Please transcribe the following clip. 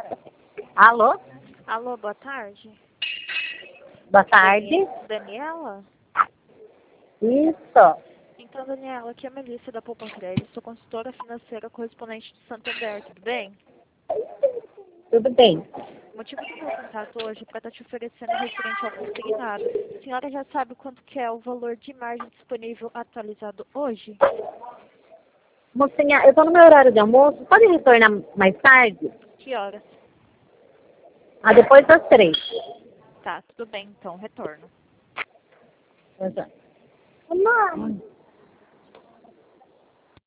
Alô? Alô, boa tarde. Boa tarde. Daniela? Isso. Então, Daniela, aqui é a Melissa da Poupa Crédito, sou consultora financeira correspondente de Santander, tudo bem? Tudo bem. O motivo do meu contato hoje é para estar te oferecendo referente ao consignado. A senhora já sabe quanto que é o valor de margem disponível atualizado hoje? Mocinha, eu tô no meu horário de almoço. Pode retornar mais tarde? Que horas? Depois das 3. Tá, tudo bem, então, retorno. Mãe.